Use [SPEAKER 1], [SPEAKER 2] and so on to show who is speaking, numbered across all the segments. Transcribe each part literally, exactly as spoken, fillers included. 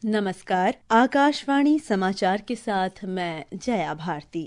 [SPEAKER 1] नमस्कार, आकाशवाणी समाचार के साथ मैं जया भारती।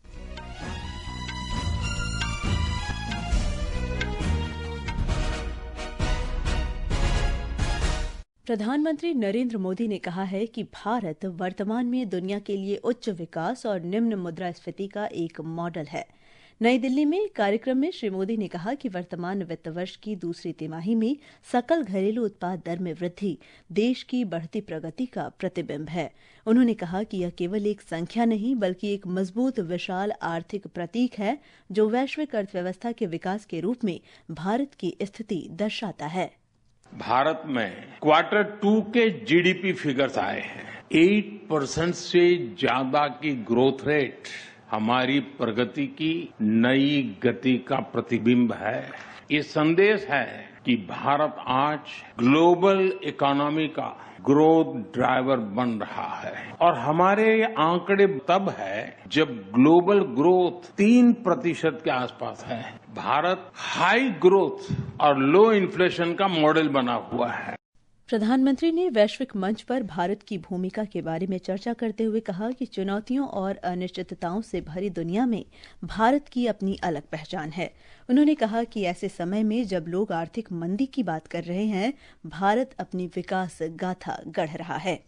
[SPEAKER 1] प्रधानमंत्री नरेंद्र मोदी ने कहा है कि भारत वर्तमान में दुनिया के लिए उच्च विकास और निम्न मुद्रास्फीति का एक मॉडल है। नई दिल्ली में एक कार्यक्रम में श्री मोदी ने कहा कि वर्तमान वित्त वर्ष की दूसरी तिमाही में सकल घरेलू उत्पाद दर में वृद्धि देश की बढ़ती प्रगति का प्रतिबिंब है। उन्होंने कहा कि यह केवल एक संख्या नहीं बल्कि एक मजबूत विशाल आर्थिक प्रतीक है जो वैश्विक अर्थव्यवस्था के विकास के रूप में भारत की स्थिति दर्शाता है।
[SPEAKER 2] भारत में क्वार्टर टू के जीडीपी फिगर्स आए हैं। आठ परसेंट से ज्यादा की ग्रोथ रेट हमारी प्रगति की नई गति का प्रतिबिंब है। ये संदेश है कि भारत आज ग्लोबल इकोनॉमी का ग्रोथ ड्राइवर बन रहा है और हमारे आंकड़े तब है जब ग्लोबल ग्रोथ तीन प्रतिशत के आसपास है। भारत हाई ग्रोथ और लो इन्फ्लेशन का मॉडल बना हुआ है।
[SPEAKER 1] प्रधानमंत्री ने वैश्विक मंच पर भारत की भूमिका के बारे में चर्चा करते हुए कहा कि चुनौतियों और अनिश्चितताओं से भरी दुनिया में भारत की अपनी अलग पहचान है। उन्होंने कहा कि ऐसे समय में जब लोग आर्थिक मंदी की बात कर रहे हैं, भारत अपनी विकास गाथा गढ़ रहा है।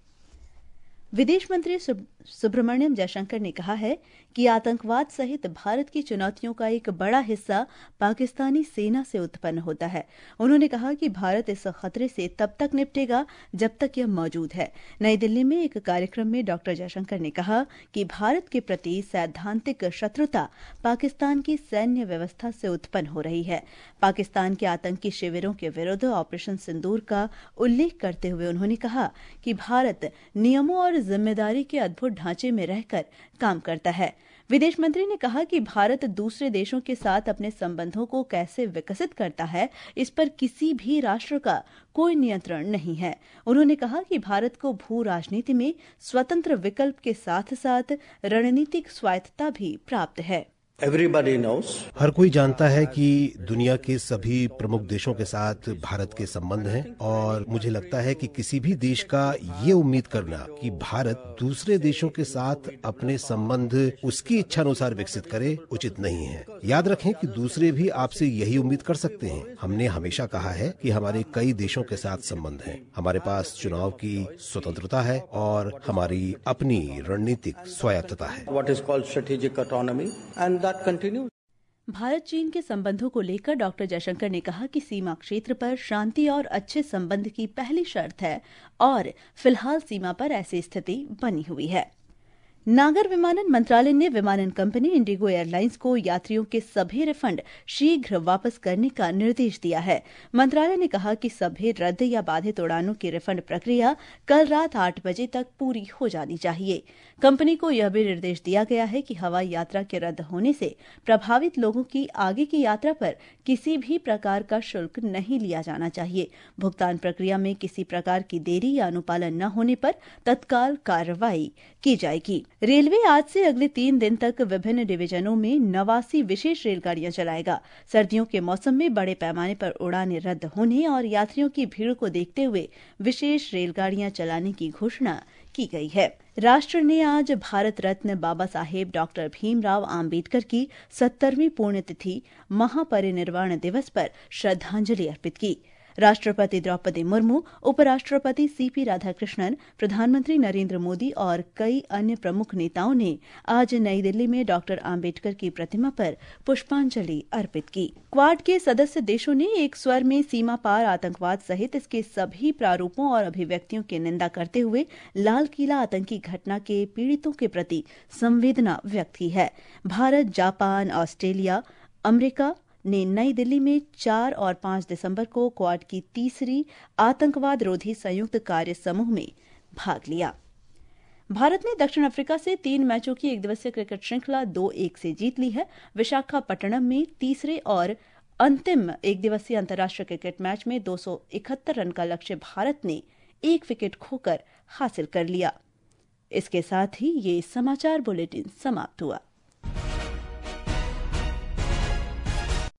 [SPEAKER 1] विदेश मंत्री सुब्रमण्यम जयशंकर ने कहा है कि आतंकवाद सहित भारत की चुनौतियों का एक बड़ा हिस्सा पाकिस्तानी सेना से उत्पन्न होता है। उन्होंने कहा कि भारत इस खतरे से तब तक निपटेगा जब तक यह मौजूद है। नई दिल्ली में एक कार्यक्रम में डॉक्टर जयशंकर ने कहा कि भारत के प्रति सैद्धांतिक शत्रुता पाकिस्तान की सैन्य व्यवस्था से उत्पन्न हो रही है। पाकिस्तान के आतंकी शिविरों के विरुद्ध ऑपरेशन सिंदूर का उल्लेख करते हुए उन्होंने कहा कि भारत नियमों और जिम्मेदारी के अद्भुत ढांचे में रहकर काम करता है। विदेश मंत्री ने कहा कि भारत दूसरे देशों के साथ अपने संबंधों को कैसे विकसित करता है, इस पर किसी भी राष्ट्र का कोई नियंत्रण नहीं है। उन्होंने कहा कि भारत को भू राजनीति में स्वतंत्र विकल्प के साथ साथ रणनीतिक स्वायत्तता भी प्राप्त है।
[SPEAKER 3] Everybody knows.
[SPEAKER 4] हर कोई जानता है कि दुनिया के सभी प्रमुख देशों के साथ भारत के संबंध हैं और मुझे लगता है कि किसी भी देश का ये उम्मीद करना कि भारत दूसरे देशों के साथ अपने संबंध उसकी इच्छा अनुसार विकसित करे उचित नहीं है। याद रखें कि दूसरे भी आपसे यही उम्मीद कर सकते हैं। हमने हमेशा कहा है कि हमारे कई देशों के साथ संबंध हैं। हमारे पास चुनाव की स्वतंत्रता है और हमारी अपनी रणनीतिक स्वायत्तता है।
[SPEAKER 3] What is called strategic autonomy and
[SPEAKER 1] Bharat चीन के संबंधों को लेकर डॉक्टर जयशंकर ने कहा कि सीमा क्षेत्र पर शांति और अच्छे संबंध की पहली शर्त है और फिलहाल सीमा पर ऐसी स्थिति बनी हुई है। नागर विमानन मंत्रालय ने विमानन कंपनी इंडिगो एयरलाइंस को यात्रियों के सभी रिफंड शीघ्र वापस करने का निर्देश दिया है। मंत्रालय ने कहा कि सभी रद्द या बाधित उड़ानों की रिफंड प्रक्रिया कल रात आठ बजे तक पूरी हो जानी चाहिए। कंपनी को यह भी निर्देश दिया गया है कि हवाई यात्रा के रद्द होने से प्रभावित लोगों की आगे की यात्रा पर किसी भी प्रकार का शुल्क नहीं लिया जाना चाहिए। भुगतान प्रक्रिया में किसी प्रकार की देरी या अनुपालन न होने पर तत्काल कार्रवाई की जाएगी। रेलवे आज से अगले तीन दिन तक विभिन्न डिवीजनों में नवासी विशेष रेलगाड़ियां चलाएगा। सर्दियों के मौसम में बड़े पैमाने पर उड़ानें रद्द होने और यात्रियों की भीड़ को देखते हुए विशेष रेलगाड़ियां चलाने की घोषणा की गई है। राष्ट्र ने आज भारत रत्न बाबा साहेब डॉक्टर भीमराव आम्बेडकर की सत्तरवीं पुण्यतिथि महापरिनिर्वाण दिवस पर श्रद्धांजलि अर्पित की। राष्ट्रपति द्रौपदी मुर्मू, उपराष्ट्रपति सीपी राधाकृष्णन, प्रधानमंत्री नरेंद्र मोदी और कई अन्य प्रमुख नेताओं ने आज नई दिल्ली में डॉक्टर आम्बेडकर की प्रतिमा पर पुष्पांजलि अर्पित की। क्वाड के सदस्य देशों ने एक स्वर में सीमा पार आतंकवाद सहित इसके सभी प्रारूपों और अभिव्यक्तियों की निंदा करते हुए लाल किला आतंकी घटना के पीड़ितों के प्रति संवेदना व्यक्त की है। भारत, जापान, ऑस्ट्रेलिया, अमेरिका ने नई दिल्ली में चार और पांच दिसंबर को क्वाड की तीसरी आतंकवाद रोधी संयुक्त कार्य समूह में भाग लिया। भारत ने दक्षिण अफ्रीका से तीन मैचों की एक दिवसीय क्रिकेट श्रृंखला दो एक से जीत ली है। विशाखापट्टनम में तीसरे और अंतिम एक दिवसीय अंतर्राष्ट्रीय क्रिकेट मैच में दो सौ इकहत्तर रन का लक्ष्य भारत ने एक विकेट खोकर हासिल कर लिया। इसके साथ ही ये समाचार बुलेटिन समाप्त हुआ।